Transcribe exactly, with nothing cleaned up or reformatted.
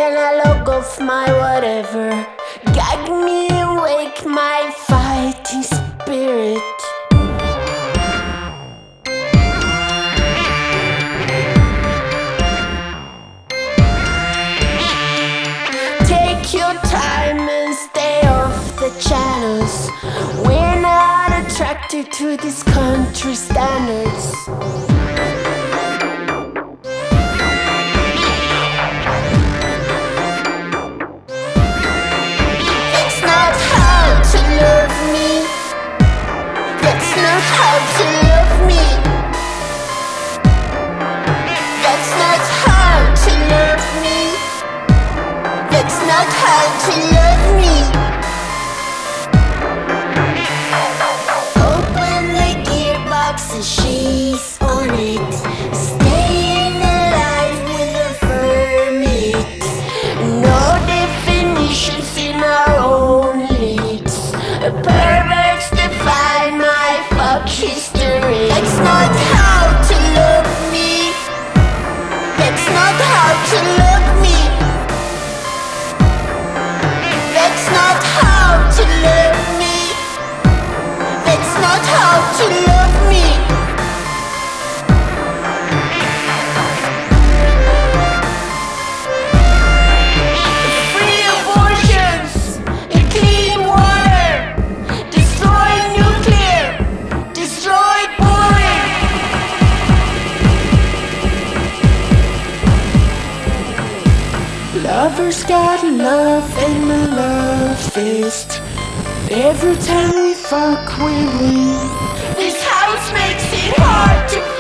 then I log off my whatever. Gag me awake my fighting spirit. Take your time and stay off the channels. We're not attracted to these country standards. That's not how to love me. That's not how to love me. That's not how to love me. That's not how to love me. Open the gearbox and she's on it. Staying alive with a permit. No definitions in our own lips. Perverts define my fuck history. That's not how to love me. That's not how to love me. That's not how to love me. That's not how to love me. Free abortions, clean water, destroy nuclear, destroy boring. Lovers got love and a love fist. Every time we fuck we win. This house makes it hard to